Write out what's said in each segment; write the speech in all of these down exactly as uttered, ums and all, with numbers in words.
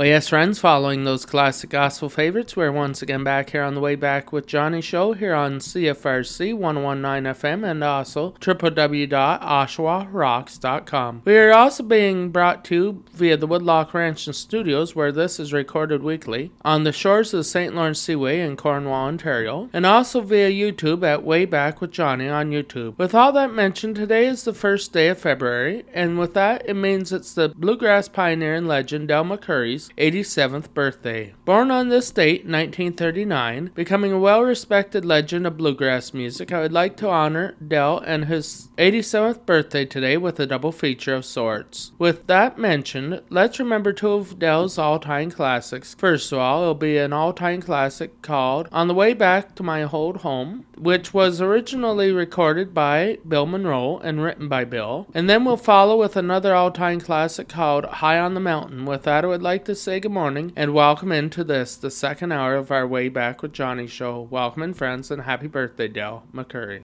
Well, yes, friends, following those classic gospel favorites, we're once again back here on the Way Back with Johnny show here on C F R C one oh one point nine F M and also w w w dot oshawa rocks dot com. We are also being brought to you via the Woodlock Ranch and Studios, where this is recorded weekly, on the shores of the Saint Lawrence Seaway in Cornwall, Ontario, and also via YouTube at Way Back with Johnny on YouTube. With all that mentioned, today is the first day of February, and with that, it means it's the bluegrass pioneer and legend Del McCoury's eighty-seventh birthday. Born on this date, nineteen thirty-nine, becoming a well-respected legend of bluegrass music, I would like to honor Del and his eighty-seventh birthday today with a double feature of sorts. With that mentioned, let's remember two of Del's all-time classics. First of all, it'll be an all-time classic called On the Way Back to My Old Home, which was originally recorded by Bill Monroe and written by Bill. And then we'll follow with another all-time classic called High on the Mountain. With that, I would like to say good morning and welcome into this, the second hour of our Way Back with Johnny show. Welcome in, friends, and happy birthday, Del McCoury.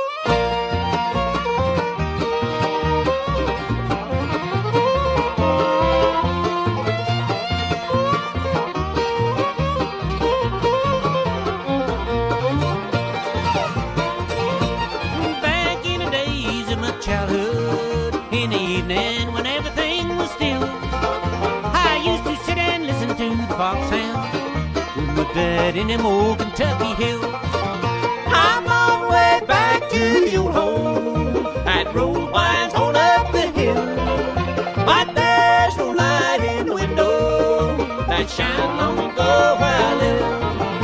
Back in the days of my childhood, in the evening when everything was still, I used to sit and listen to the foxhound with my dad in them old Kentucky hills. I'm on the way back to the old home. That road winds on up the hill, but there's no light in the window that shine long ago where I live.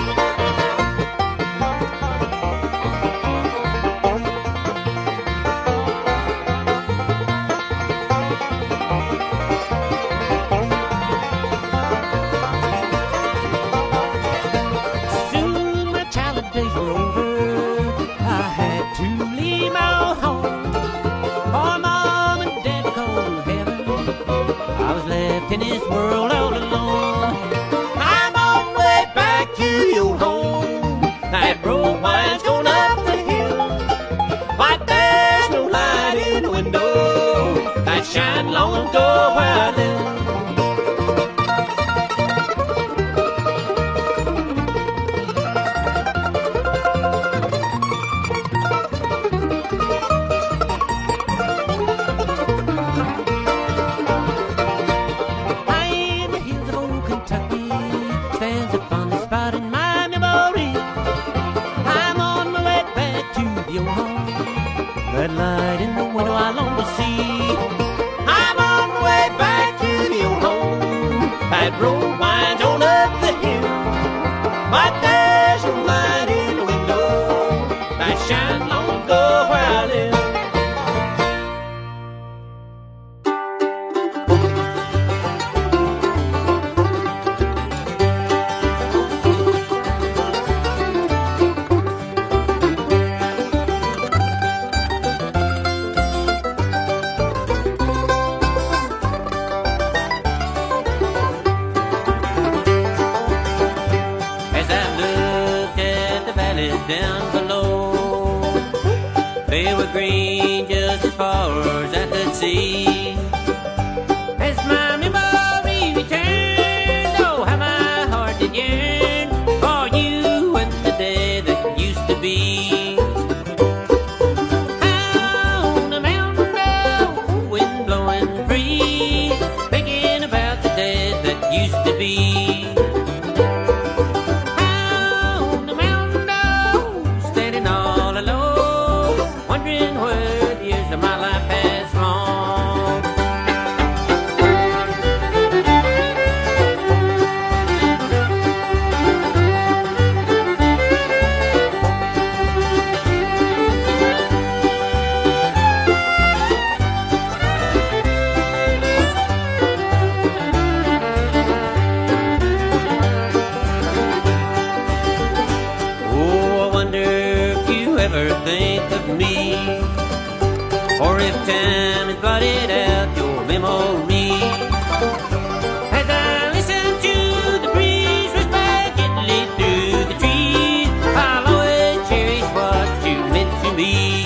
In this world all alone, I'm on the way back to the old home. That road winds going up the hill, but there's no light in the window that shined long ago where I live. That light in the window I long to see. I'm on the way back to the old home. That road winds on up the hill, but there's no light in the window that shines long ago where I live. Down below, they were green just as far as I could see. As my memory returned, oh, how my heart did yearn for you and the day that used to be. On the mountain, oh, wind blowing free, thinking about the day that used to be. Or if time has blotted out your memory, as I listen to the breeze rush by gently through the trees, I'll always cherish what you meant to me.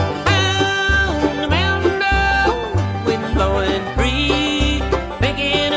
On the mountain, oh, wind blowing free, thinking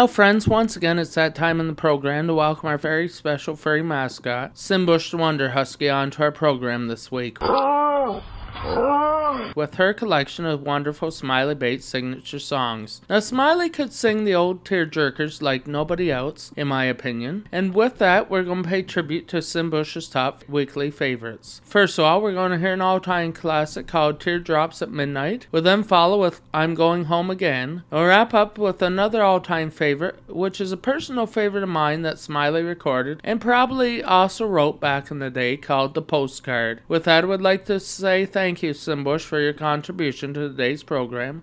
Well, friends, once again, it's that time in the program to welcome our very special furry mascot, Simbush the Wonder Husky, onto our program this week with her collection of wonderful Smiley Bates signature songs. Now, Smiley could sing the old tearjerkers like nobody else, in my opinion, and with that, we're going to pay tribute to Simbush's top weekly favorites. First of all, we're going to hear an all-time classic called Teardrops at Midnight. We'll then follow with I'm Going Home Again. We'll wrap up with another all-time favorite, which is a personal favorite of mine that Smiley recorded and probably also wrote back in the day, called The Postcard. With that, I would like to say thank you, Simbush, for your contribution to today's program.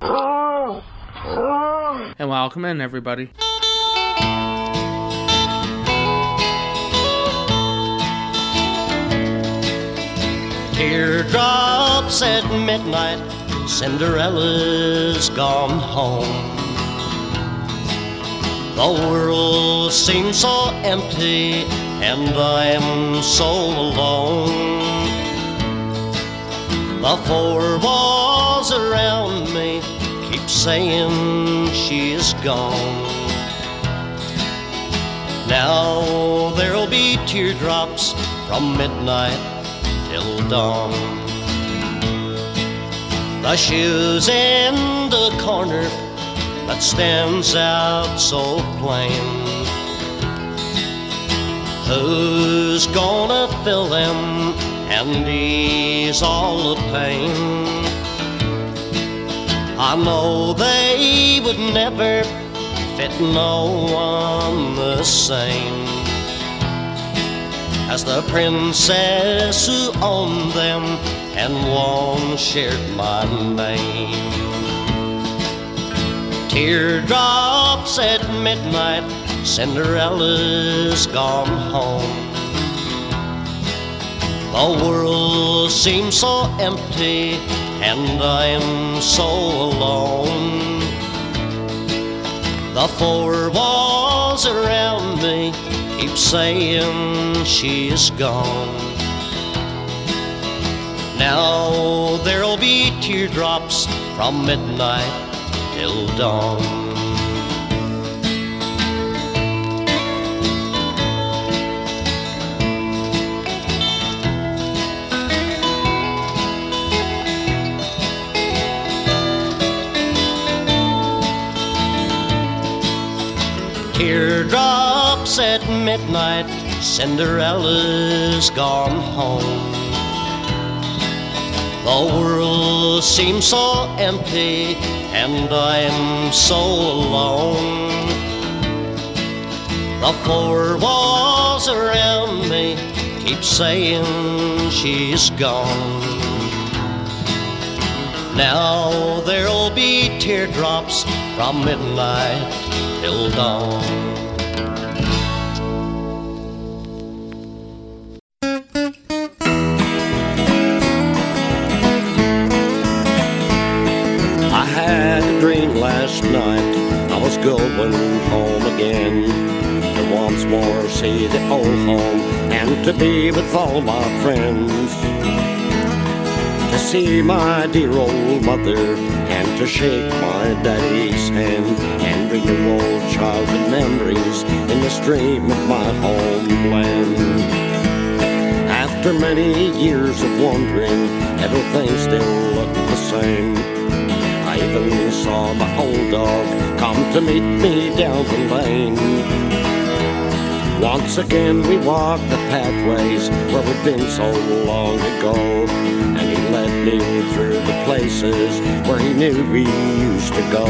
And welcome in, everybody. Teardrops at midnight, Cinderella's gone home. The world seems so empty, and I'm so alone. The four walls around me keep saying she's gone. Now there'll be teardrops from midnight till dawn. The shoes in the corner that stands out so plain, who's gonna fill them and ease all the pain? I know they would never fit no one the same as the princess who owned them and once shared my name. Teardrops at midnight, Cinderella's gone home. The world seems so empty, and I'm so alone. The four walls around me keep saying she's gone. Now there'll be teardrops from midnight till dawn. Teardrops at midnight, Cinderella's gone home. The world seems so empty, and I'm so alone. The four walls around me keep saying she's gone. Now there'll be teardrops from midnight till dawn. I had a dream last night, I was going home again, to once more see the old home and to be with all my friends, to see my dear old mother and to shake my daddy's hand and renew old childhood memories in the stream of my homeland. After many years of wandering, everything still looked the same. I even saw my old dog come to meet me down the lane. Once again we walked the pathways where we'd been so long ago, and he led me through the places where he knew we used to go.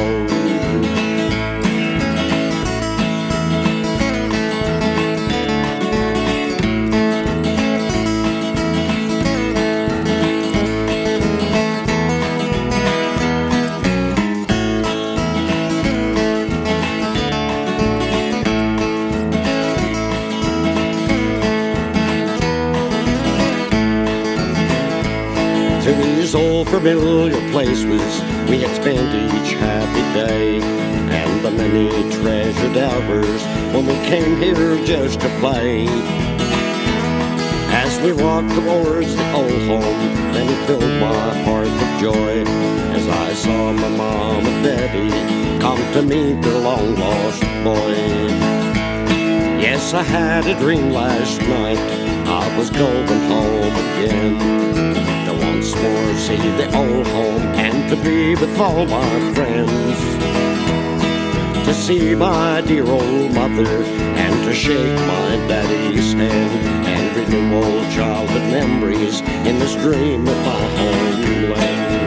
To these old familiar places we had spent each happy day, and the many treasured hours when we came here just to play. As we walked towards the old home, then it filled my heart with joy as I saw my mom and daddy come to meet their long-lost boy. Yes, I had a dream last night, I was going home again, to once more see the old home and to be with all my friends, to see my dear old mother and to shake my daddy's hand and renew old childhood memories in this dream of my homeland.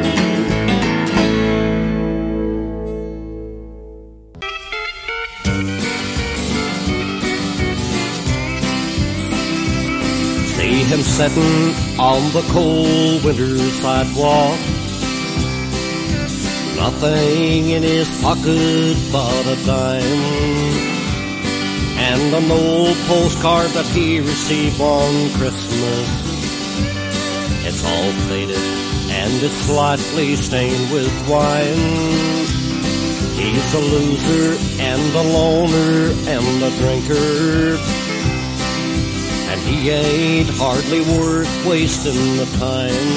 See him sitting on the cold winter sidewalk, nothing in his pocket but a dime, and an old postcard that he received on Christmas. It's all faded and it's slightly stained with wine. He's a loser and a loner and a drinker, and he ain't hardly worth wasting the time.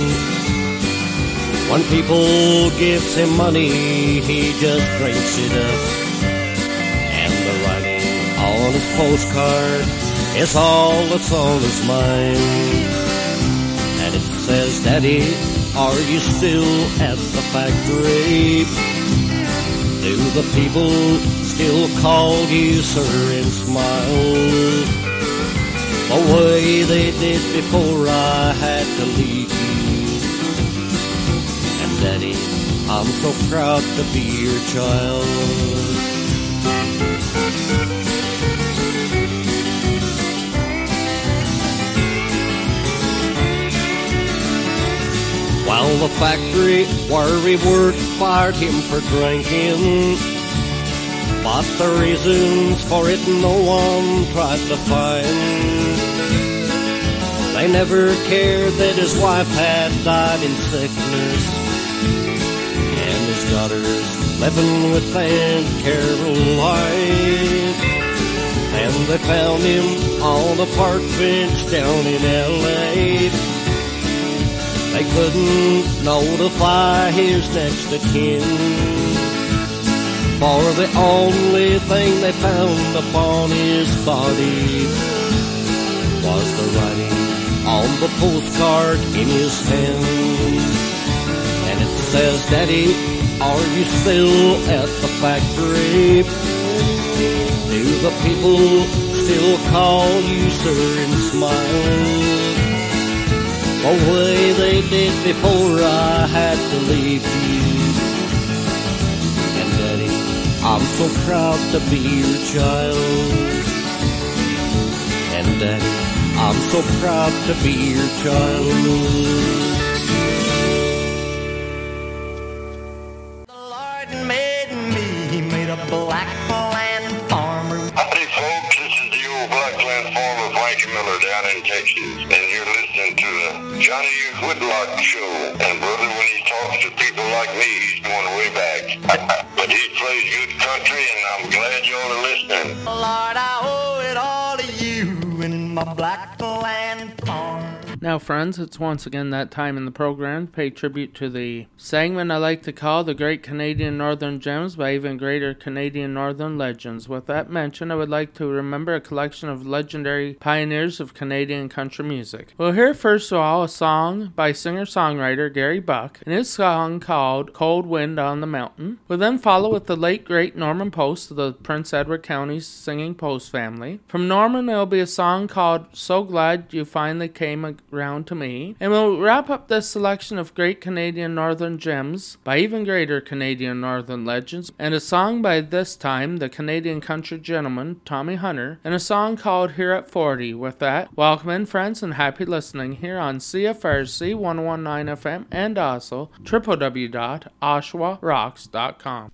When people gives him money, he just drinks it up, and the writing on his postcard is all that's on his mind. And it says, Daddy, are you still at the factory? Do the people still call you sir and smile the way they did before I had to leave you? And Daddy, I'm so proud to be your child. While the factory where he worked fired him for drinking, but the reasons for it no one tried to find. They never cared that his wife had died in sickness, and his daughters living with Aunt Caroline. And they found him on a park bench down in L A. They couldn't notify his next of kin, for the only thing they found upon his body was the writing on the postcard in his hand. And it says, Daddy, are you still at the factory? Do the people still call you sir and smile the way they did before I had to leave you? And Daddy, I'm so proud to be your child. And Daddy, I'm so proud to be your child. The Lord made me, he made a black land farmer. Howdy folks, this is the old black land farmer Frankie Miller down in Texas, and you're listening to the Johnny Whitlock Show. And brother, when he talks to people like me, he's going way back. But he plays good country, and I'm glad y'all are listening. Lord, I owe it all to you and my black land farm. Now, friends, it's once again that time in the program to pay tribute to the segment I like to call The Great Canadian Northern Gems by Even Greater Canadian Northern Legends. With that mention, I would like to remember a collection of legendary pioneers of Canadian country music. We'll hear first of all a song by singer-songwriter Gary Buck, and his song called Cold Wind on the Mountain. We'll then follow with the late great Norman Post of the Prince Edward County Singing Post family. From Norman, there will be a song called So Glad You Finally Came Round to Me. And we'll wrap up this selection of Great Canadian Northern Gems by Even Greater Canadian Northern Legends, and a song by this time the Canadian country gentleman Tommy Hunter, and a song called Here at forty. With that, welcome in, friends, and happy listening here on C F R C one oh one point nine F M and also w w w dot oshawa rocks dot com.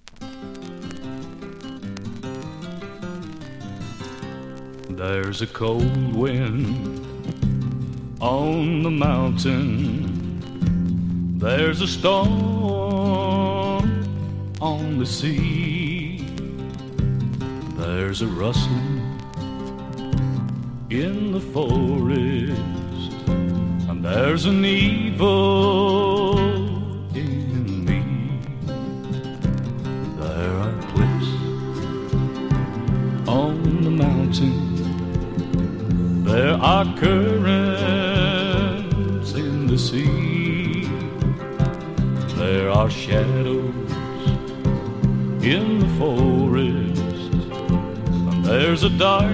There's a cold wind on the mountain, there's a storm on the sea, there's a rustling in the forest, and there's an evil in me. There are cliffs on the mountain, there are currents in the sea, there are shadows in the forest, and there's a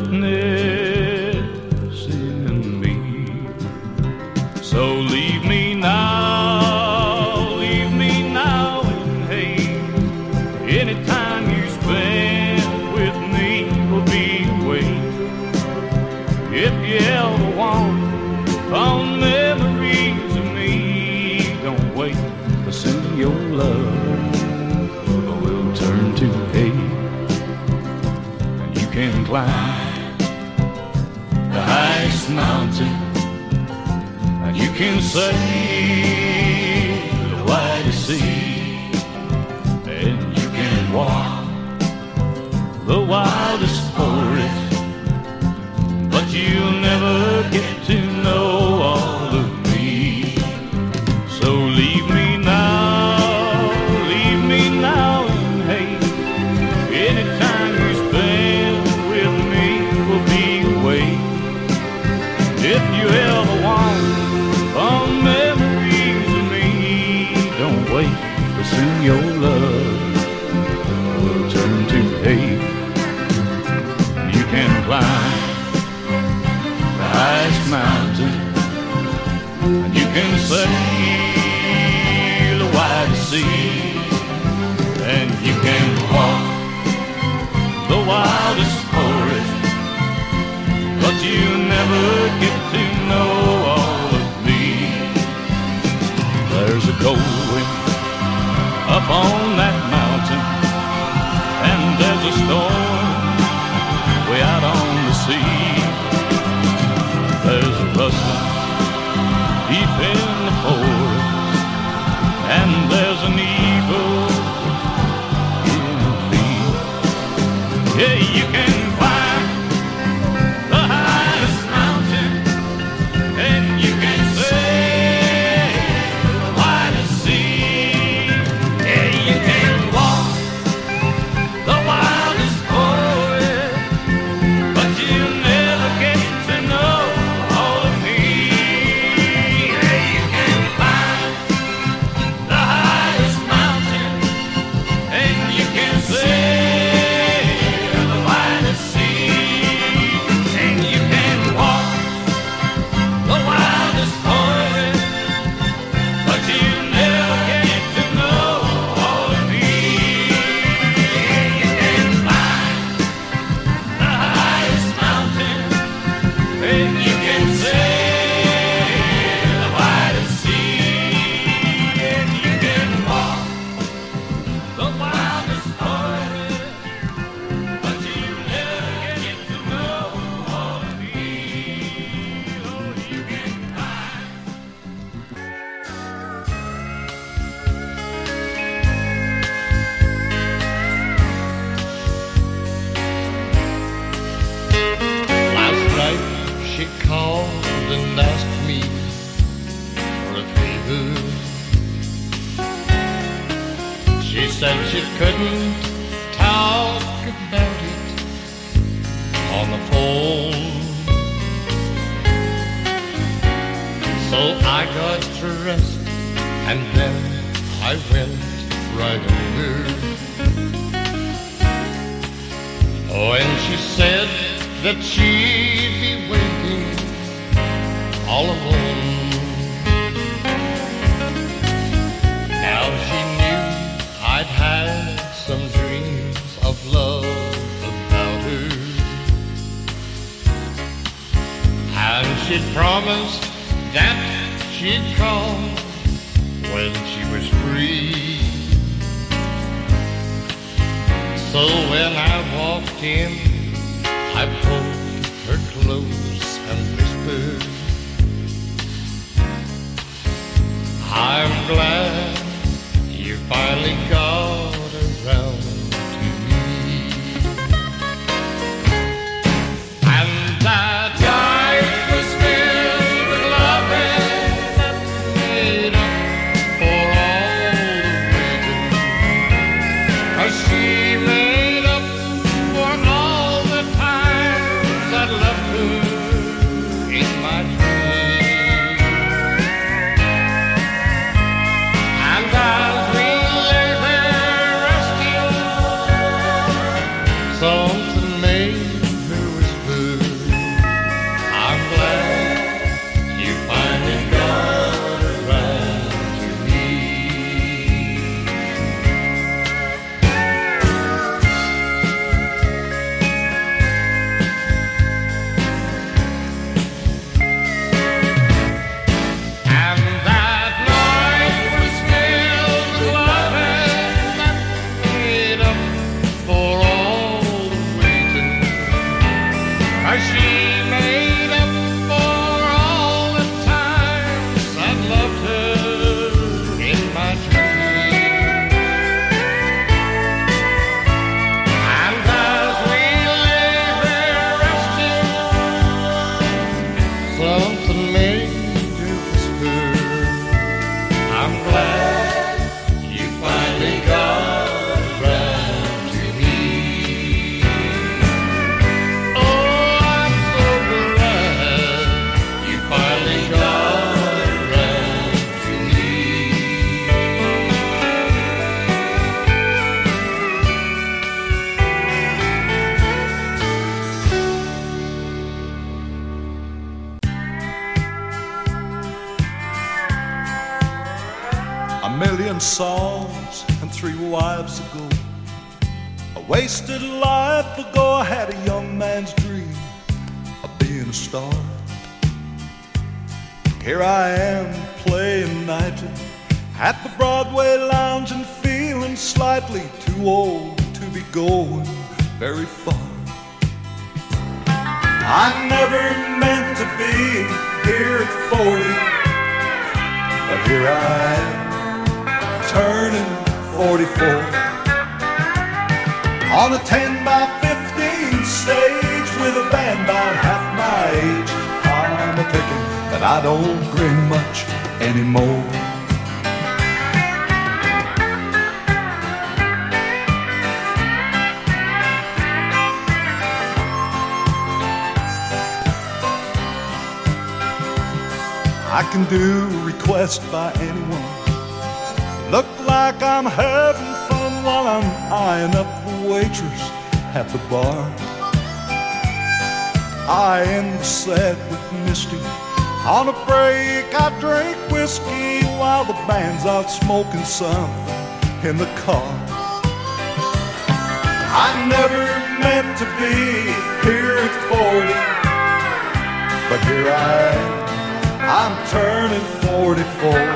darkness in me. So leave me now, leave me now in hate. Any time you spend with me will be waste. If you ever want fond memories of me, don't wait to send your love, or we'll turn to hate. And you can climb the highest mountain, and you can sail the widest sea, and you can walk the wildest forest, but you'll never get to know all of me. So leave me now, leave me now in hate. Any time you spend with me will be a waste. If you ever want fond memories of me, don't wait to send your love, we'll turn to hate. You can climb the highest mountain, and you can sail the widest sea, and you can walk the wildest forest, but you never get to know all of me. There's a cold wind up on that mountain, and there's a storm way out on the sea. There's a rustling deep in the forest, and there's an evil in me. Yeah, you can climb the highest mountain, and you can sail the widest sea. Yeah, you can walk the wildest forest, but you never get to know all of me. Yeah, you can climb the highest mountain, and you can sail the widest sea, and you can walk the wildest forest, but you never get to know all of me. Yeah, you can climb the highest mountain, and you can sail the widest sea, and you can walk the wildest forest, but you never get to know all of me. Oh, you can climb. Last night she called and asked me for a favor. She said she couldn't talk about it on the phone. So I got dressed and then I went right over. Oh, and she said that she'd be waiting all alone. Now she knew I'd had some dreams of love about her, and she'd promised that she'd come when she was free. So when I walked in, I pulled her close and whispered, I'm glad you finally got around to me. And I got made her whisper, I'm glad you finally got around to me. And that night was filled with love, and I made up for all the waiting. 'Cause she made up for all the times I'd loved her in my dreams. And as we lay there resting, something made her whisper, I'm glad you finally got around to me. Oh, I'm so glad you finally got around to me. A million songs and three wives ago, a wasted life ago, I had a young man's dream of being a star. Here I am playing nightly at the Broadway lounge and feeling slightly too old to be going very far. I never meant to be here at forty, but here I am turning forty-four. On a ten by fifteen stage with a band about half my age, I'm a picking that I don't grin much anymore. I can do a request by anyone, look like I'm having fun while I'm eyeing up the waitress at the bar. I end sad with Misty. On a break I drink whiskey while the band's out smoking something in the car. I never meant to be here at forty, but here I am, I'm turning forty-four.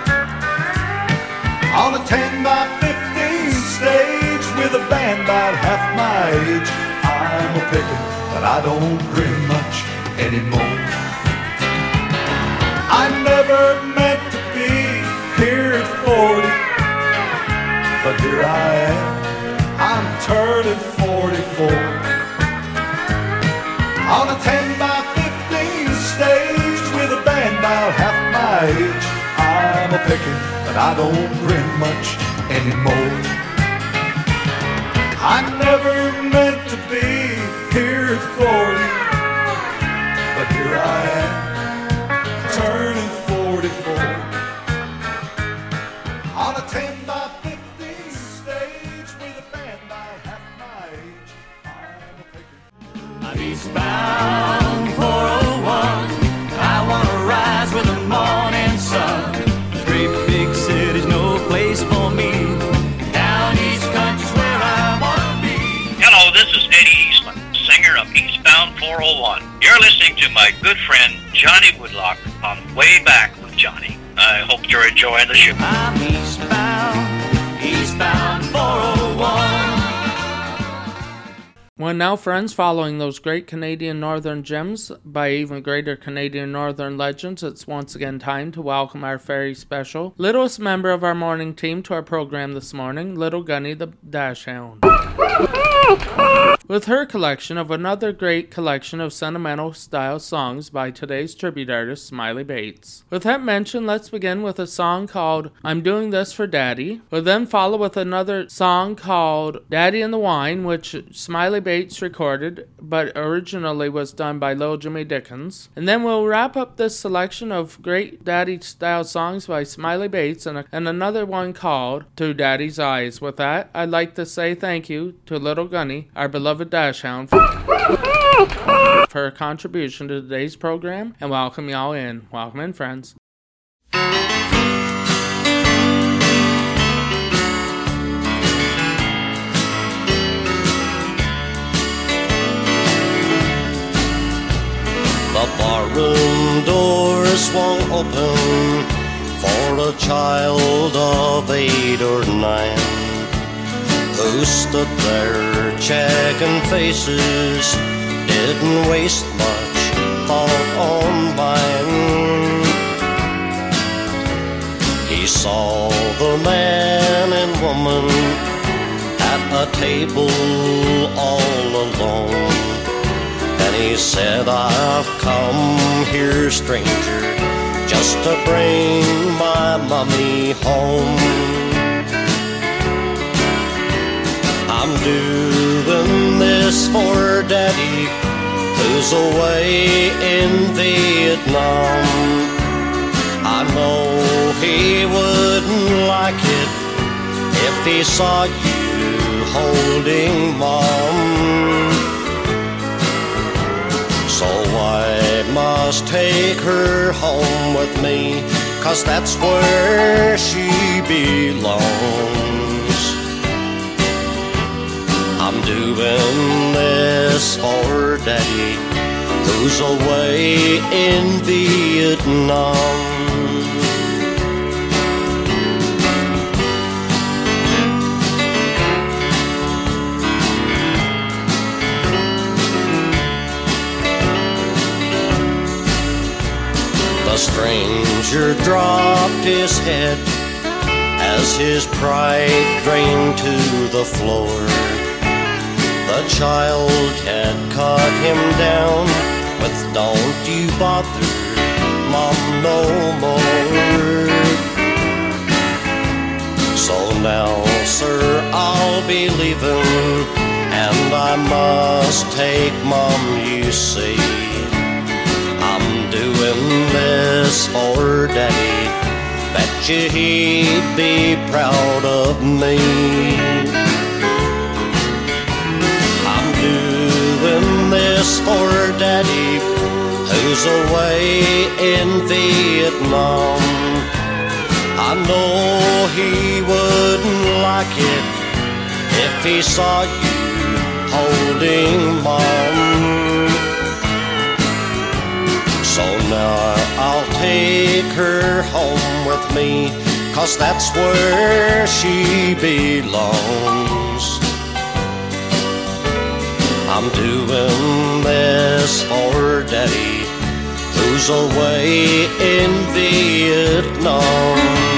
On a ten by fifteen stage with a band about half my age, I'm a picking that I don't grin much anymore. I never meant to be here at forty, but here I am, I'm turning forty-four. On a ten by fifteen stage with a band about half my age, I'm a picking but I don't grin much anymore. I never meant to be here at forty, but here I am, turning forty-four. On a ten by fifteen stage with a band about half my age, I'm a picking. I'm eastbound four oh one. I wanna rise with the morning sun. Great big city's no place for me. Down east country's where I wanna be. Hello, this is Eddie Eastman, singer of Eastbound four oh one. You're listening to my good friend Johnny Woodlock on Way Back with Johnny. I hope you're enjoying the show. I'm eastbound, eastbound four oh one. Well, now, friends, following those great Canadian Northern gems by even greater Canadian Northern legends, it's once again time to welcome our very special littlest member of our morning team to our program this morning, Little Gunny the Dachshund. With her collection of another great collection of sentimental style songs by today's tribute artist, Smiley Bates. With that mentioned, let's begin with a song called I'm Doing This for Daddy. We'll then follow with another song called Daddy and the Wine, which Smiley Bates recorded, but originally was done by Lil Jimmy Dickens. And then we'll wrap up this selection of great daddy-style songs by Smiley Bates and, a, and another one called To Daddy's Eyes. With that, I'd like to say thank you to Little Gunny, our beloved Beloved Dachshund, for her contribution to today's program, and welcome y'all in. Welcome in, friends. The barroom door swung open for a child of eight or nine, who stood there checking faces, didn't waste much thought on mine. He saw the man and woman at a table all alone, and he said, I've come here, stranger, just to bring my mommy home. I'm doing this for Daddy, who's away in Vietnam. I know he wouldn't like it if he saw you holding Mom. So I must take her home with me, 'cause that's where she belongs. I'm doing this for Daddy, who's away in Vietnam. The stranger dropped his head as his pride drained to the floor. The child had cut him down with, don't you bother Mom no more. So now, sir, I'll be leaving, and I must take Mom, you see. I'm doing this for Daddy, bet you he'd be proud of me. I'm doing this for Daddy, who's away in Vietnam. I know he wouldn't like it if he saw you holding Mom. So now I'll take her home with me, 'cause that's where she belongs. I'm doing this for Daddy, who's away in Vietnam.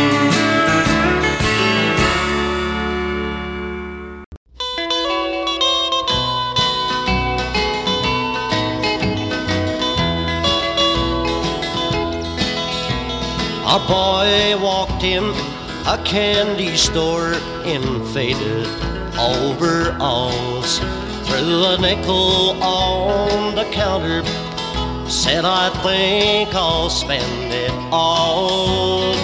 A boy walked in a candy store in faded overalls, threw a nickel on the counter, said, I think I'll spend it all.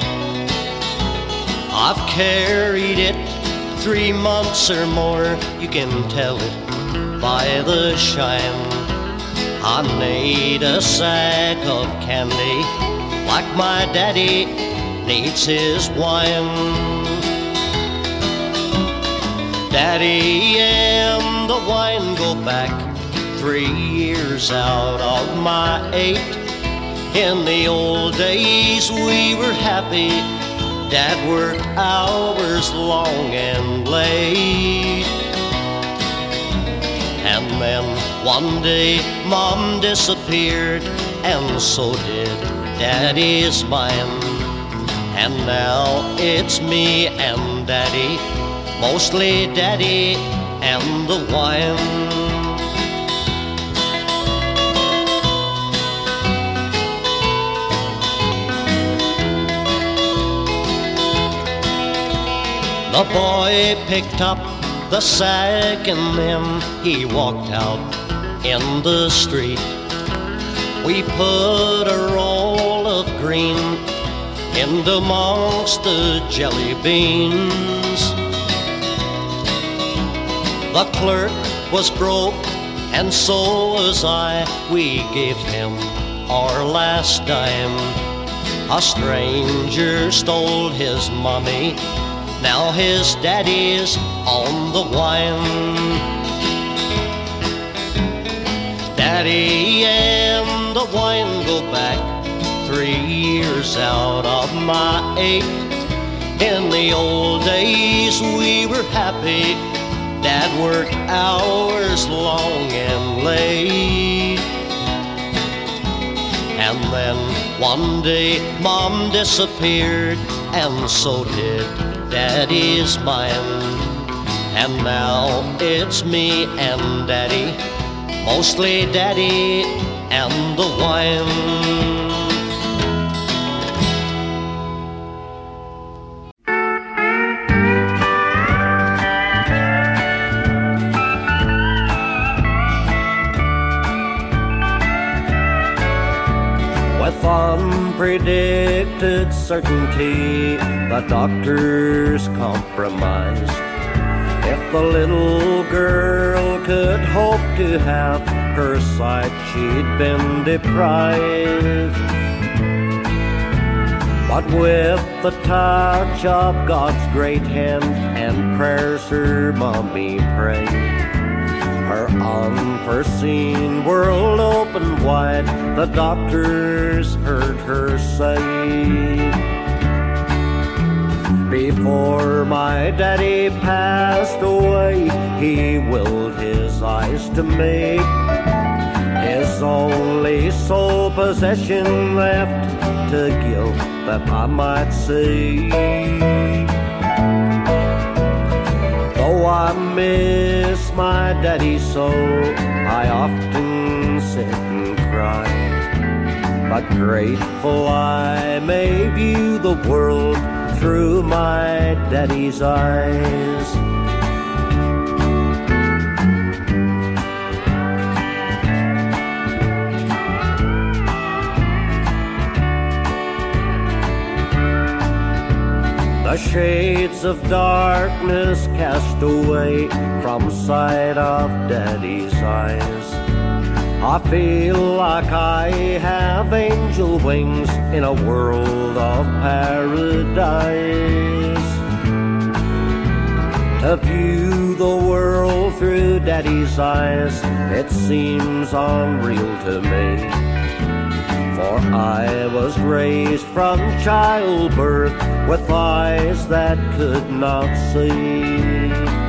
I've carried it three months or more, you can tell it by the shine. I need a sack of candy like my daddy needs his wine. Daddy and the wine go back three years out of my eight. In the old days we were happy, Dad worked hours long and late. And then one day Mom disappeared, and so did Daddy's mind. And now it's me and Daddy, mostly Daddy and the wine. The boy picked up the sack and then he walked out in the street. We put a roll of green in amongst the jelly beans. The clerk was broke, and so was I. We gave him our last dime. A stranger stole his money. Now his daddy's on the wine. Daddy and the wine go back three years out of my eight. In the old days we were happy. Dad worked hours long and late. And then one day Mom disappeared, and so did Daddy's mind. And now it's me and Daddy, mostly Daddy and the wine. With unpredicted certainty, the doctors compromised. If the little girl could hope to have her sight, she'd been deprived. But with the touch of God's great hand and prayers her mommy prayed, her unforeseen world opened wide. The doctors heard her say, before my daddy passed away, he willed his eyes to me, his only sole possession left to give that I might see. Though I miss my daddy so, I often sit and cry. But grateful I may view the world through my daddy's eyes. The shades of darkness cast away from sight of Daddy's eyes. I feel like I have angel wings in a world of paradise. To view the world through Daddy's eyes, it seems unreal to me. For I was raised from childbirth with eyes that could not see.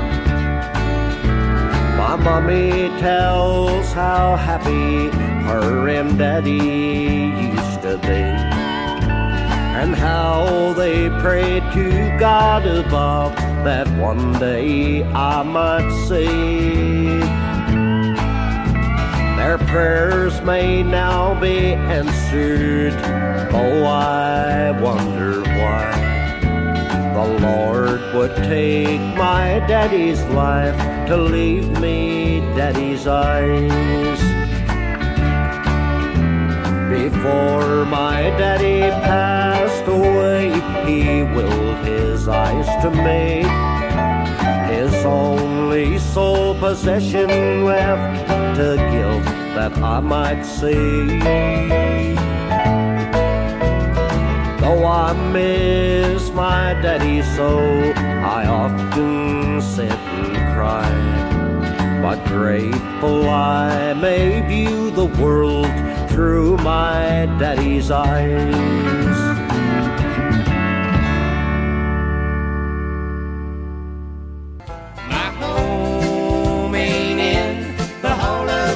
My mommy tells how happy her and Daddy used to be, and how they prayed to God above that one day I might see. Their prayers may now be answered. Oh, I wonder why the Lord would take my daddy's life to leave me Daddy's eyes. Before my daddy passed away, he willed his eyes to me, his only sole possession left to give that I might see. Though I miss my daddy so, I often sit and cry. But grateful I may view the world through my daddy's eyes. My home ain't in the Hall of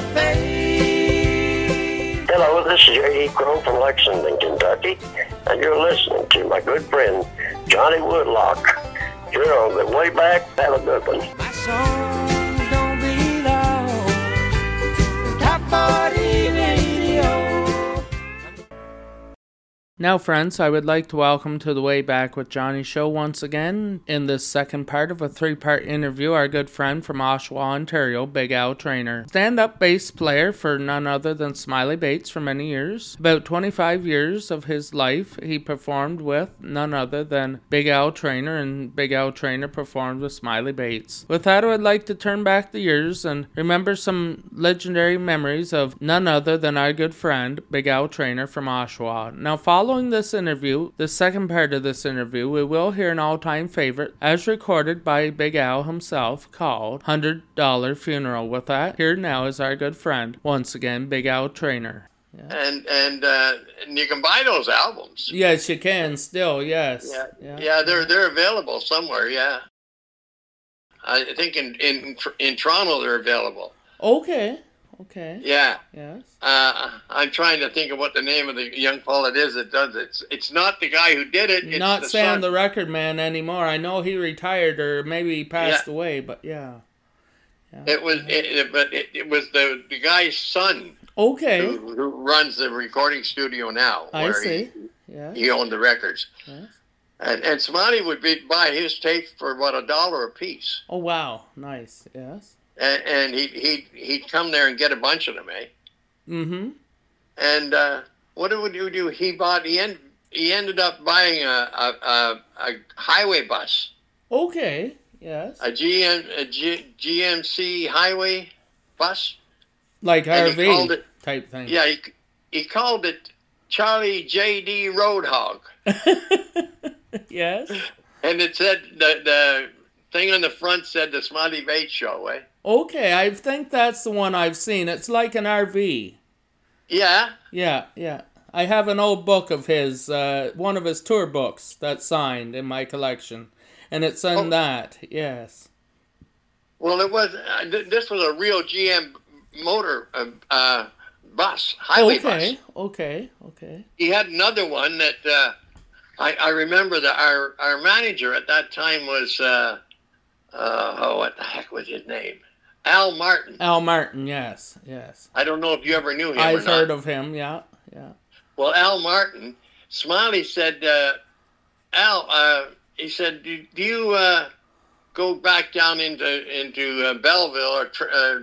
Fame. Hello, this is J E. Crow from Lexington, Kentucky, and you're listening to my good friend Johnny Woodlock. You're on the way back. Have a good one. My songs don't belong to top forty radio. Now, friends, I would like to welcome to the Way Back with Johnny show once again, in this second part of a three-part interview, our good friend from Oshawa, Ontario, Big Al Traynor. Stand-up bass player for none other than Smiley Bates for many years. About twenty-five years of his life, he performed with none other than Big Al Traynor, and Big Al Traynor performed with Smiley Bates. With that, I would like to turn back the years and remember some legendary memories of none other than our good friend, Big Al Traynor from Oshawa. Now, following Following this interview, the second part of this interview, we will hear an all-time favorite, as recorded by Big Al himself, called one hundred dollar Funeral. With that, here now is our good friend, once again, Big Al Traynor. Yeah. And and uh, and you can buy those albums. Yes, you can still, yes. Yeah, yeah, yeah they're they're available somewhere, yeah. I think in, in, in Toronto they're available. Okay. Okay. Yeah. Yes. Uh, I'm trying to think of what the name of the young fellow is that does it. It's, it's not the guy who did it. It's not the Sam son. the Record Man anymore. I know he retired or maybe he passed Yeah. away, but yeah. yeah. It was, it, it, but it, it was the the guy's son. Okay. Who, who runs the recording studio now? I where see. He, yeah. he owned the records. Yes. And and Smiley would be, buy his tapes for about a dollar a piece. Oh wow, nice. Yes. And, and he he he'd come there and get a bunch of them, eh? Mm-hmm. And uh, what did he do? He bought. He end, he ended up buying a a, a, a highway bus. Okay. Yes. A G M a G, G M C highway bus. Like And R he V called it- type thing. Yeah, he he called it Charlie J D Roadhog. Yes. And it said the the thing on the front said the Smiley Bates Show, eh? Okay, I think that's the one I've seen. It's like an R V. Yeah. Yeah, yeah. I have an old book of his, uh, one of his tour books that's signed in my collection. And it's in Oh. that, yes. Well, it was. Uh, th- this was a real G M motor uh, uh, bus, highway okay, bus. okay, okay. He had another one that uh, I, I remember that our our manager at that time was uh, uh, oh, what the heck was his name? Al Martin. Al Martin, yes, yes. I don't know if you ever knew him. I've or not. heard of him, yeah, yeah. Well, Al Martin, Smiley said, uh, Al, uh, he said, do, do you uh, go back down into into uh, Belleville or tr- uh,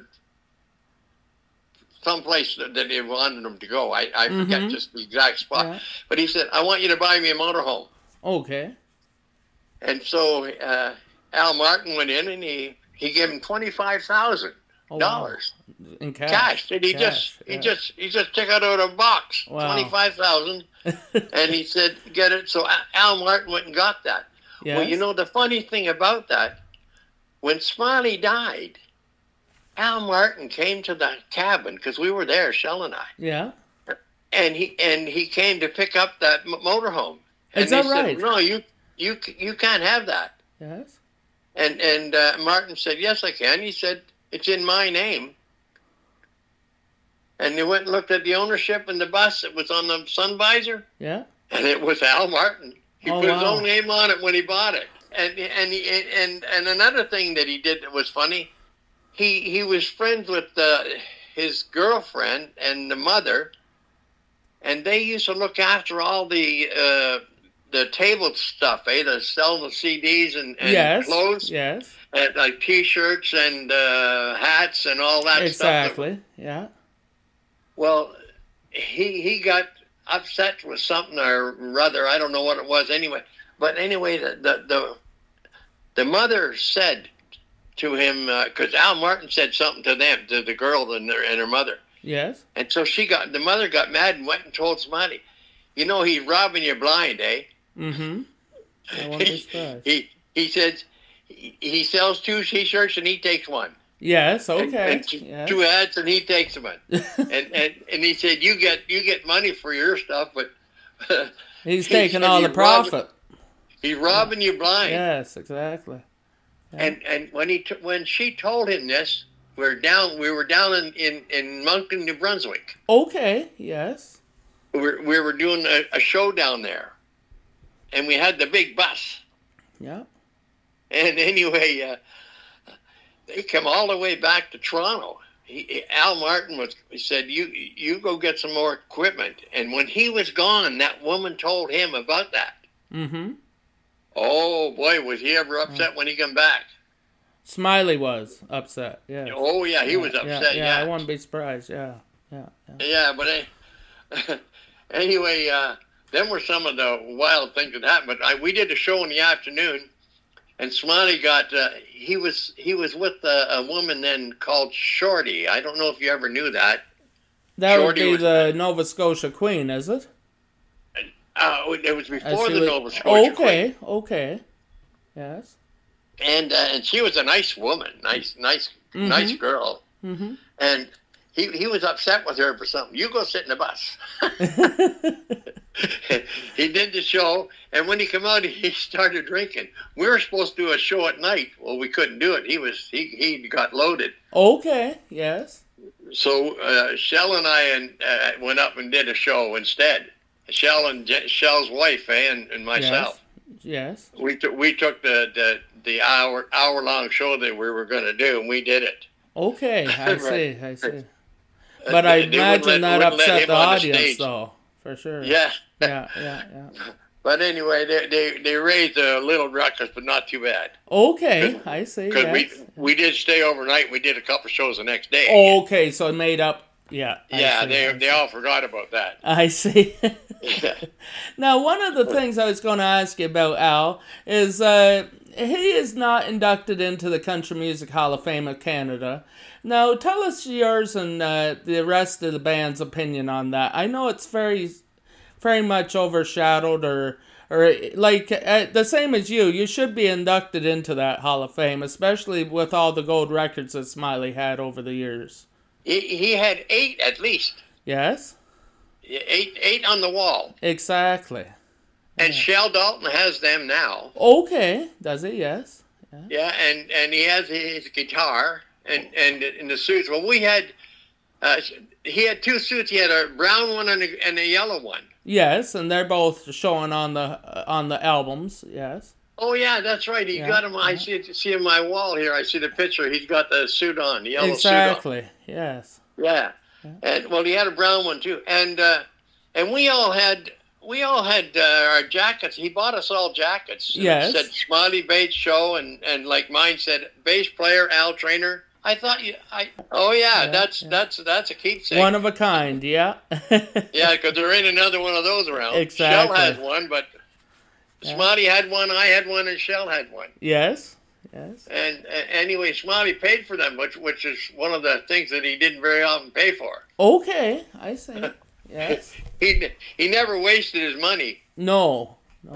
someplace that, that he wanted him to go? I, I forget Mhm. just the exact spot. Yeah. But he said, I want you to buy me a motorhome. Okay. And so uh, Al Martin went in and he, he gave him twenty-five thousand dollars. Oh, wow. In cash. Cash. And he Cash, just yeah. he just he just took it out of a box. Wow. Twenty-five thousand. And he said, get it. So Al Martin went and got that. Yes. Well, you know, the funny thing about that, when Smiley died, Al Martin came to the cabin, because we were there, Shell and I, Yeah. and he and he came to pick up that m- motorhome. And Is that they right? said, no, you, you, c- you can't have that. Yes. And, and uh, Martin said, yes, I can. He said, it's in my name. And they went and looked at the ownership in the bus. It was on the sun visor. Yeah. And it was Al Martin. He Oh, put his wow. own name on it when he bought it. And and he, and and another thing that he did that was funny, he he was friends with uh, his girlfriend and the mother, and they used to look after all the uh, the table stuff, eh? The sell the C Ds and, and yes. clothes, Yes. and, like T-shirts and uh, hats and all that stuff. Exactly. Yeah. Well, he he got upset with something or rather, I don't know what it was anyway. But anyway, the the the, the mother said to him, because uh, Al Martin said something to them, to the girl and, their, and her mother. Yes. And so she got, the mother got mad and went and told Smiley, you know, he's robbing you blind, eh? Mm-hmm. I won't be he, surprised. he, he says he, he sells two T-shirts and he takes one. Yes, And- okay. and two, yes. two hats and he takes one. and, and and he said, you get you get money for your stuff, but He's he taking said all the he's robbing- profit. He's robbing you blind. Yes, exactly. And and when he t- when she told him this, we're down. We were down in, in, in Moncton, New Brunswick. Okay, yes. We were, we were doing a, a show down there, and we had the big bus. Yeah. And anyway, uh, they come all the way back to Toronto. he, Al Martin was he said, you you go get some more equipment. And when he was gone, that woman told him about that. Mm-hmm. Oh, boy, was he ever upset when he come back. Smiley was upset, yeah. Oh, yeah, he yeah, was upset, yeah, yeah. I wouldn't be surprised, yeah. Yeah, yeah. Yeah, but uh, anyway, uh, them were some of the wild things that happened. But I, we did a show in the afternoon, and Smiley got, uh, he was he was with a, a woman then called Shorty. I don't know if you ever knew that. That Shorty would be was, the Nova Scotia Queen, is it? Uh, it was before she the was- Nova Scotia Okay, Queen. okay. Yes. And, uh, and she was a nice woman, nice, nice, Mhm. nice girl. Mm-hmm. And he, he was upset with her for something. You go sit in the bus. He did the show, and when he came out, he started drinking. We were supposed to do a show at night. Well, we couldn't do it. He was he he got loaded. Okay, yes. So uh, Shell and I and uh, went up and did a show instead. Shell and Je- Shell's wife, eh, and, and myself. Yes. We took we took the the, the hour hour long show that we were going to do, and we did it. Okay, I Right. see, I see. Uh, But I they- they wouldn't imagine let- that wouldn't let upset him the on the audience, stage. though, for sure. Yeah. Yeah, yeah, yeah. But anyway, they they, they raised a little ruckus, but not too bad. Okay, I see, Because yes. we we did stay overnight. We did a couple shows the next day. Okay, so it made up, yeah. I yeah, see, they I they all forgot about that. I see. Yeah. Now, one of the things I was going to ask you about, Al, is uh, he is not inducted into the Country Music Hall of Fame of Canada. Now, tell us yours and uh, the rest of the band's opinion on that. I know it's very, very much overshadowed, or, or like uh, the same as you. You should be inducted into that Hall of Fame, especially with all the gold records that Smiley had over the years. He he had eight at least. Yes, Eight eight on the wall. exactly. And Shell Dalton has them now. Okay, does he? Yes. Yeah, and, and he has his guitar and, and in the suits. Well, we had, uh, he had two suits. He had a brown one and a, and a yellow one. Yes, and they're both showing on the uh, on the albums. Yes. Oh yeah, that's right. He Yeah, got him. I see see on my wall here. I see the picture. He's got the suit on, the yellow Exactly. Yes. suit on. Yeah, and well, he had a brown one too. And uh, and we all had we all had uh, our jackets. He bought us all jackets. And Yes. it said Smiley Bates Show, and and like mine said bass player Al Trainer. I thought you. I oh yeah, Yeah, that's that's that's a keepsake. One of a kind. Yeah. Yeah, because there ain't another one of those around. Exactly. Shell has one, but Smiley had one, I had one, and Shell had one. Yes. Yes. And uh, anyway, Smiley paid for them, which which is one of the things that he didn't very often pay for. Okay, I see. Yes. He he never wasted his money. No. No.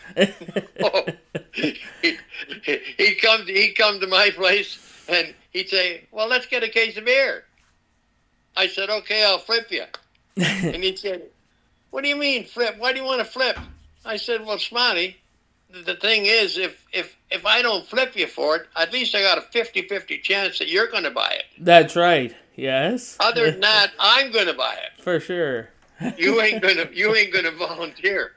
Oh, he, he'd come to, he'd come to my place and he'd say, "Well, let's get a case of beer." I said, "Okay, I'll flip you." And he'd say, "What do you mean flip? Why do you want to flip?" I said, "Well, Smiley, the thing is, if if if I don't flip you for it, at least I got a fifty-fifty chance that you're going to buy it. That's right. Yes. Other than that, I'm going to buy it. For sure. You ain't gonna you ain't gonna volunteer."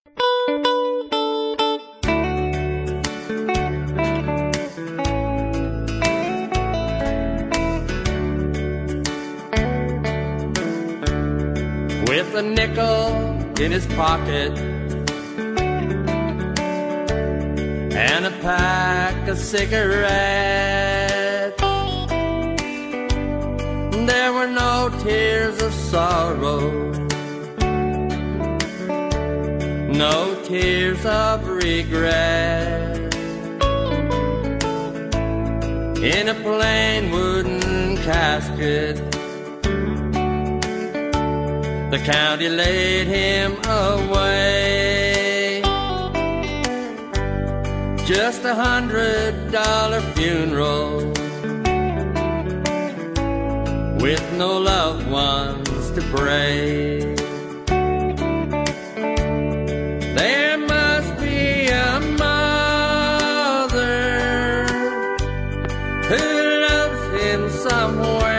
With a nickel in his pocket and a pack of cigarettes, there were no tears of sorrow, no tears of regret. In a plain wooden casket, the county laid him away. Just a hundred dollar funeral with no loved ones to pray. There must be a mother who loves him somewhere.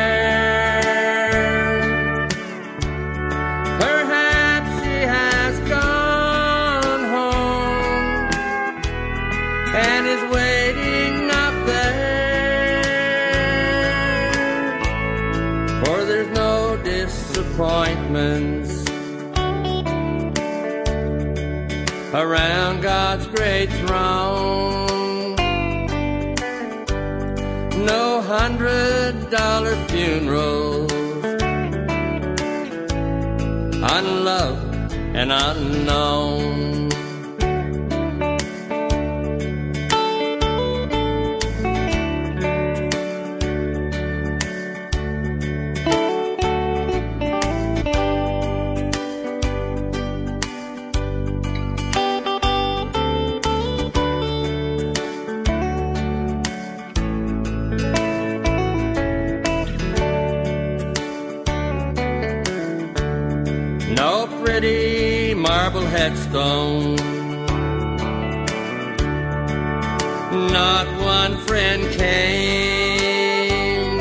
Perhaps she has gone home and is waiting up there. no disappointments around God's great throne. No hundred dollar funerals, unloved and unknown. Pretty marble headstone, not one friend came.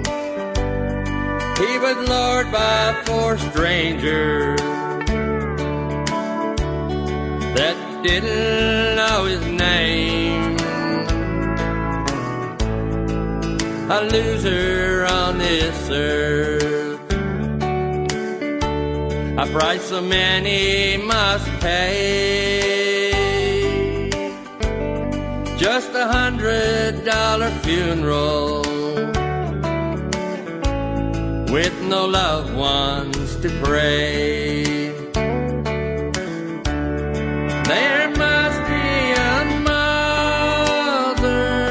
He was lured by four strangers that didn't know his name. A loser on this earth, a price so many must pay. Just a hundred dollar funeral with no loved ones to pray. There must be a mother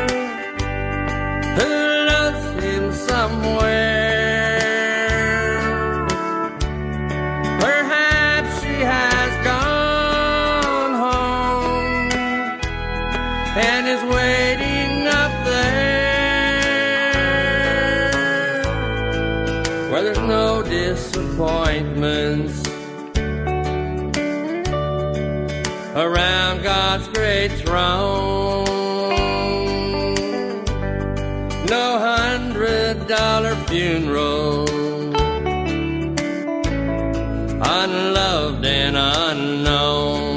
who loves him somewhere. Disappointments around God's great throne. No hundred dollar funeral, unloved and unknown.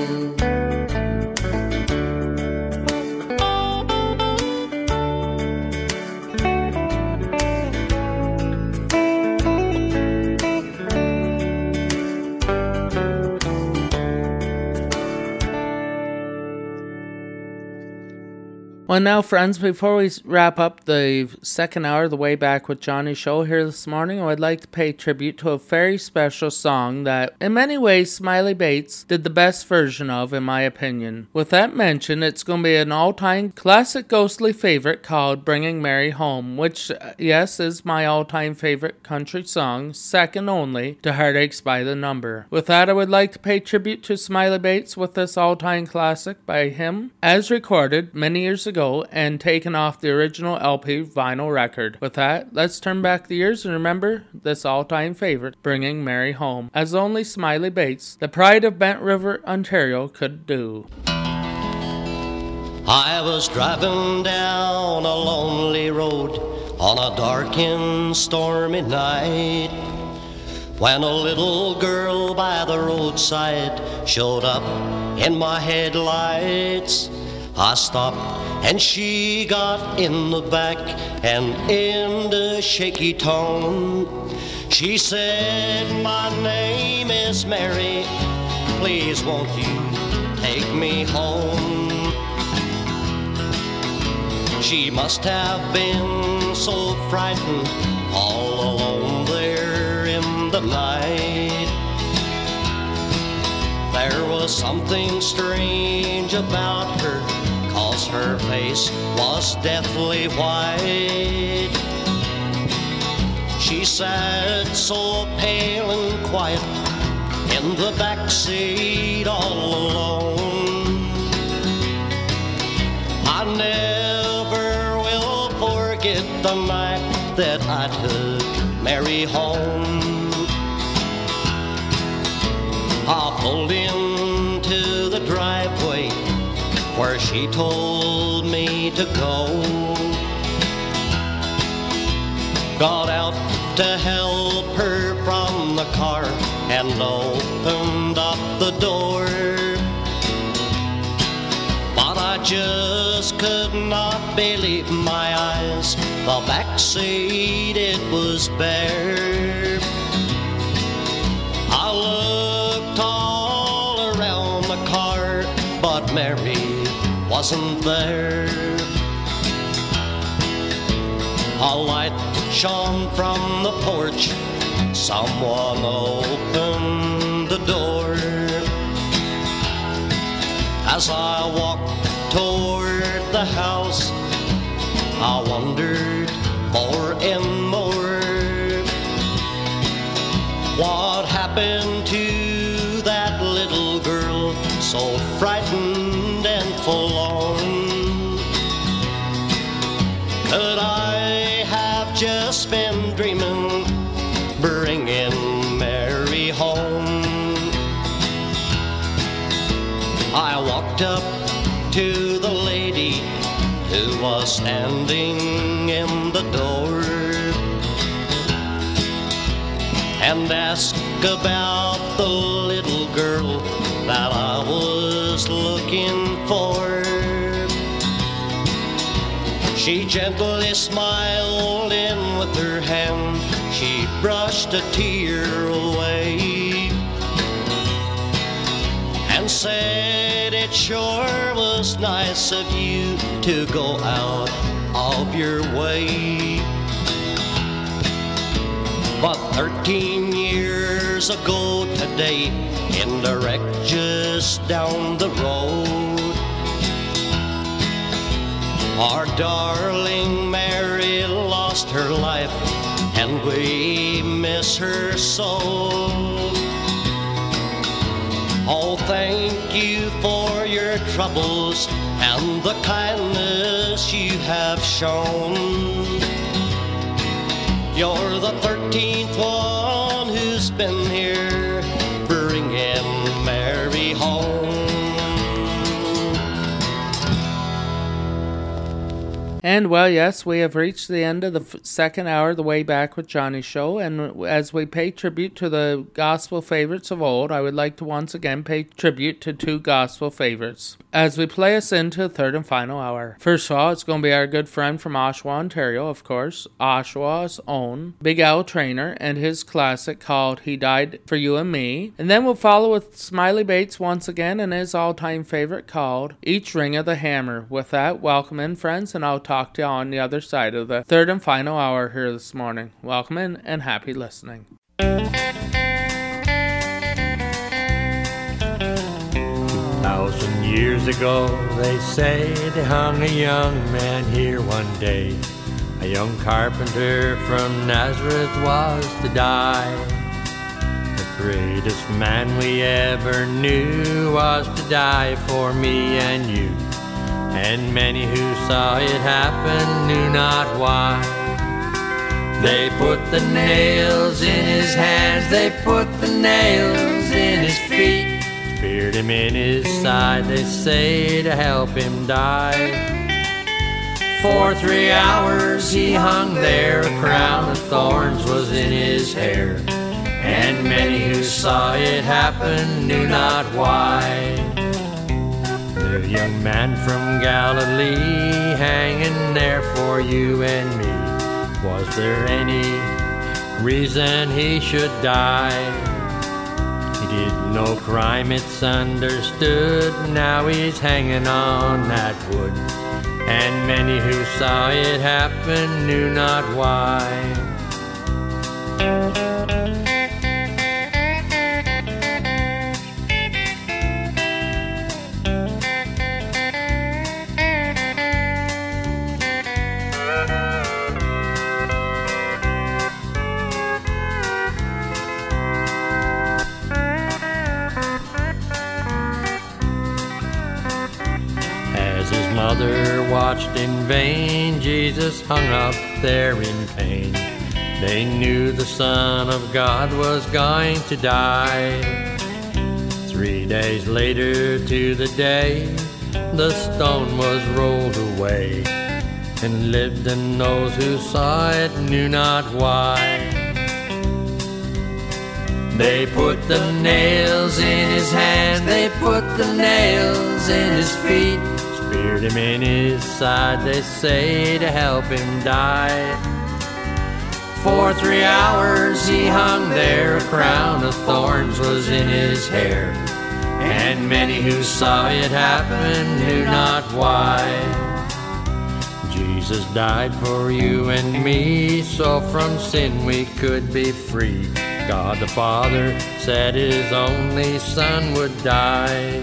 Well, now, friends, before we wrap up the second hour of the Way Back with Johnny show here this morning, I would like to pay tribute to a very special song that, in many ways, Smiley Bates did the best version of, in my opinion. With that mentioned, it's going to be an all-time classic ghostly favorite called Bringing Mary Home, which, yes, is my all-time favorite country song, second only to Heartaches by the Number. With that, I would like to pay tribute to Smiley Bates with this all-time classic by him, as recorded many years ago and taken off the original L P vinyl record. With that, let's turn back the years and remember this all-time favorite, Bringing Mary Home, as only Smiley Bates, the pride of Bent River, Ontario, could do. I was driving down a lonely road on a dark and stormy night when a little girl by the roadside showed up in my headlights. I stopped and she got in the back, and in the shaky tone she said, "My name is Mary, please won't you take me home?" She must have been so frightened all alone there in the night. There was something strange about her, 'cause her face was deathly white. She sat so pale and quiet in the back seat all alone. I never will forget the night that I took Mary home. I pulled into the driveway where she told me to go. Got out to help her from the car and opened up the door. But I just could not believe my eyes The back seat, it was bare. I looked all around the car, but Mary wasn't there. A light shone from the porch. Someone opened the door. As I walked toward the house, I wondered more and more. What happened to that little girl, so frightened and forlorn? Could I have just been dreaming, bringing Mary home? I walked up to the lady who was standing in the door and asked about the little girl that I was looking for. She gently smiled, and with her hand she brushed a tear away and said, it sure was nice of you to go out of your way. But thirteen years ago today, in the wreck just down the road, our darling Mary lost her life, and we miss her so. Oh, thank you for your troubles and the kindness you have shown. You're the thirteenth one who's been here, bringing Mary home. And, well, yes, we have reached the end of the f- second hour of the Way Back with Johnny show, and as we pay tribute to the gospel favorites of old, I would like to once again pay tribute to two gospel favorites as we play us into the third and final hour. First of all, it's going to be our good friend from Oshawa, Ontario, of course, Oshawa's own Big Al Traynor and his classic called He Died for You and Me. And then we'll follow with Smiley Bates once again and his all-time favorite called Each Ring of the Hammer. With that, welcome in, friends, and I'll talk to you on the other side of the third and final hour here this morning. Welcome in and happy listening. Thousand years ago, they say they hung a young man here one day. A young carpenter from Nazareth was to die. The greatest man we ever knew was to die for me and you. And many who saw it happen knew not why. They put the nails in his hands, they put the nails in his feet, speared him in his side, they say, to help him die. For three hours he hung there, a crown of thorns was in his hair, and many who saw it happen knew not why. The young man from Galilee hanging there for you and me, was there any reason he should die? He did no crime, it's understood, now he's hanging on that wood, and many who saw it happen knew not why. Mother watched in vain, Jesus hung up there in pain. They knew the Son of God was going to die. Three days later to the day, the stone was rolled away, and lived, and those who saw it knew not why. They put the nails in his hands, they put the nails in his feet, speared him in his side, they say, to help him die. For three hours he hung there, a crown of thorns was in his hair, and many who saw it happen knew not why. Jesus died for you and me, so from sin we could be free. God the Father said his only Son would die.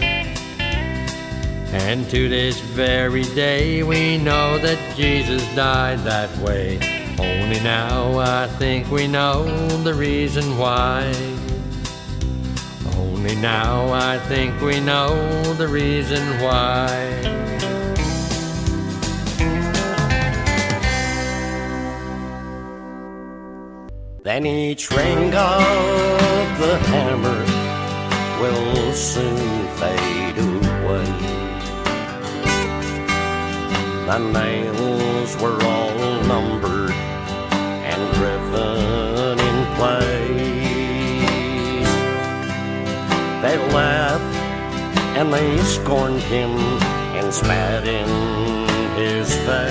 And to this very day we know that Jesus died that way. Only now I think we know the reason why. Only now I think we know the reason why. Then each ring of the hammer will soon fade away. The nails were all numbered and driven in place. They laughed and they scorned him and spat in his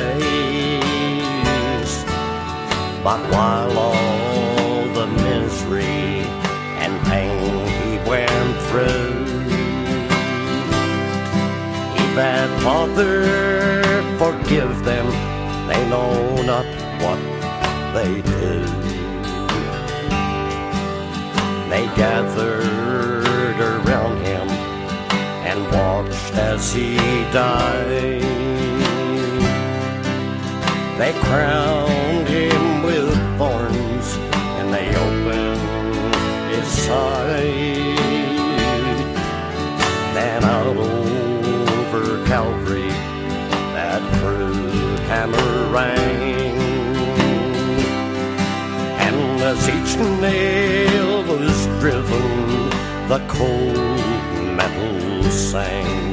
face. But while all the misery and pain he went through, he bade, Father, forgive them, they know not what they do. They gathered around him and watched as he died. They crowned him with thorns and they opened his side. Then out over Calvary that crude hammer rang, and as each nail was driven, the cold metal sang.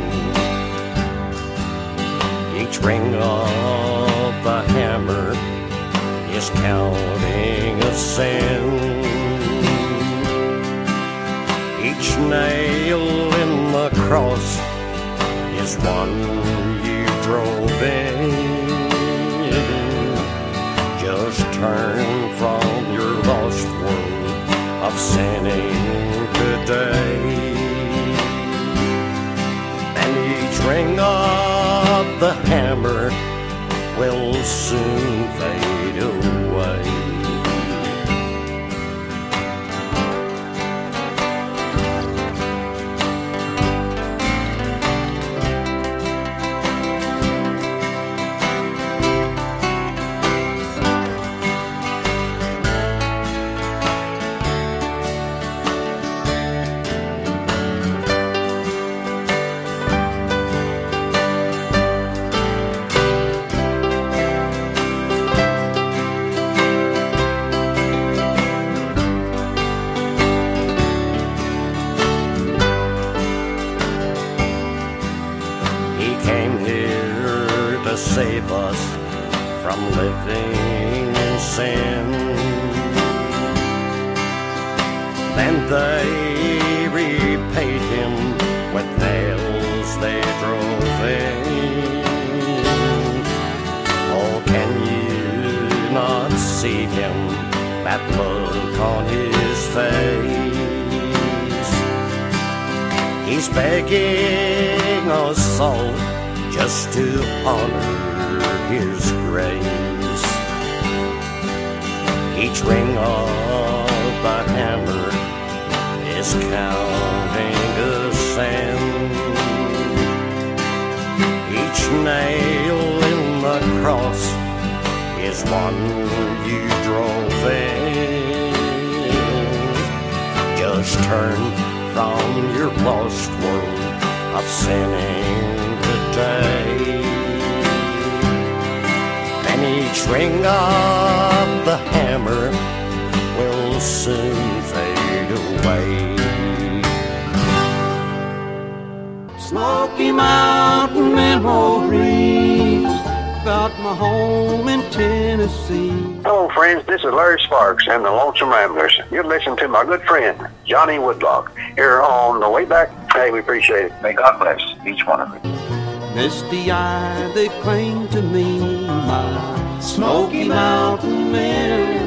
Each ring of the hammer is counting a sin. Each nail in the cross is one you drove in. Just turn from your lost world of sinning today, and each ring of the hammer will soon fade away. Save us from living in sin. Then they repaid him with nails they drove in. Oh, can you not see him, that look on his face? He's begging us all just to honor his grace. Each ring of the hammer is counting a cent. Each nail in the cross is one you drove in. Just turn from your lost world of sinning today, and each ring of the hammer will soon fade away. Smoky Mountain memories about my home in Tennessee. Hello, friends. This is Larry Sparks and the Lonesome Ramblers. You're listening to my good friend, Johnny Woodlock, here on The Way Back. Hey, we appreciate it. May God bless each one of you. misty eye, they cling to me, my Smoky Mountain Mary.